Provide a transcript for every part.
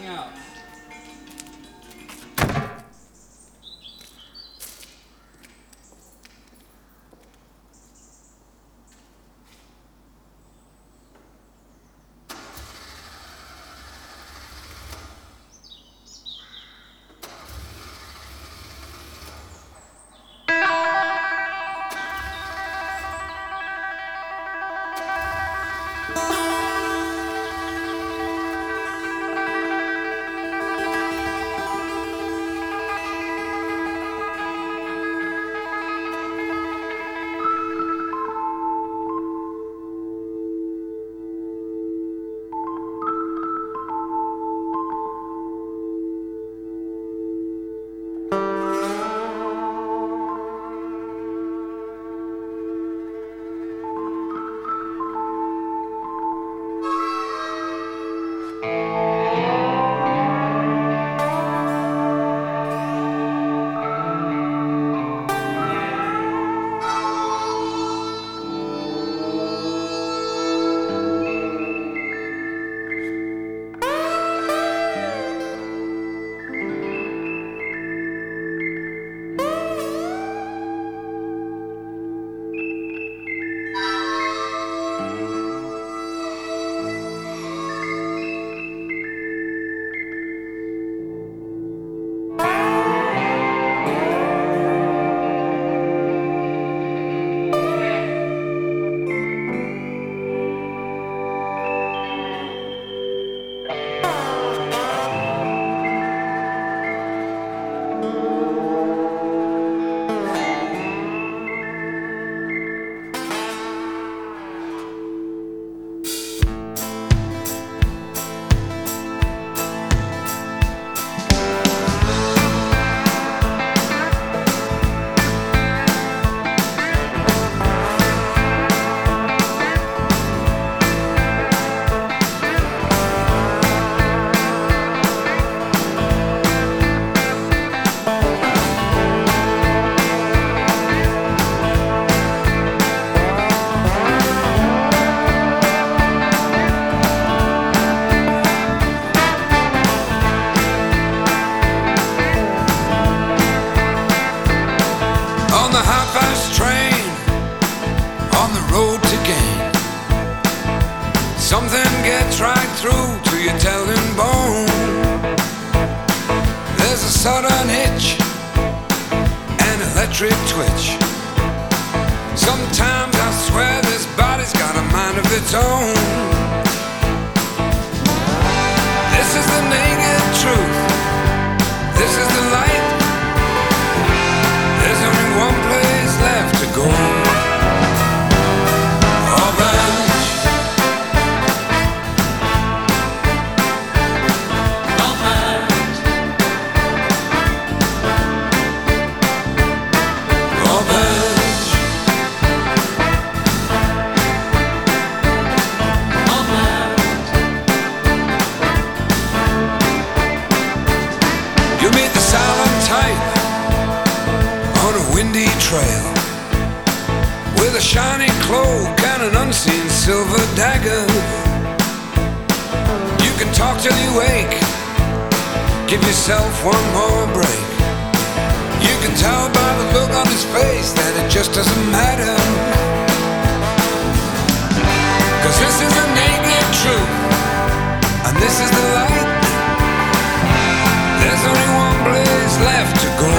checking out. Something gets right through to your telling bone. There's a sudden hitch, an electric twitch. Sometimes I swear this body's got a mind of its own. This is the naked truth. This is the light. There's only one place left to go. Trail with a shiny cloak and an unseen silver dagger. You can talk till you wake, give yourself one more break. You can tell by the look on his face that it just doesn't matter. 'Cause this is the naked truth, and this is the light. There's only one place left to go.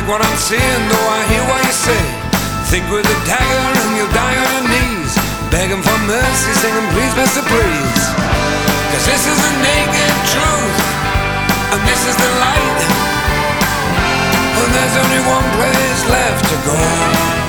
what I'm seeing, though I hear what you say. Think with a dagger and you'll die on your knees, begging for mercy, singing please, Mr. Please. Cause this is the naked truth, and this is the light, and there's only one place left to go.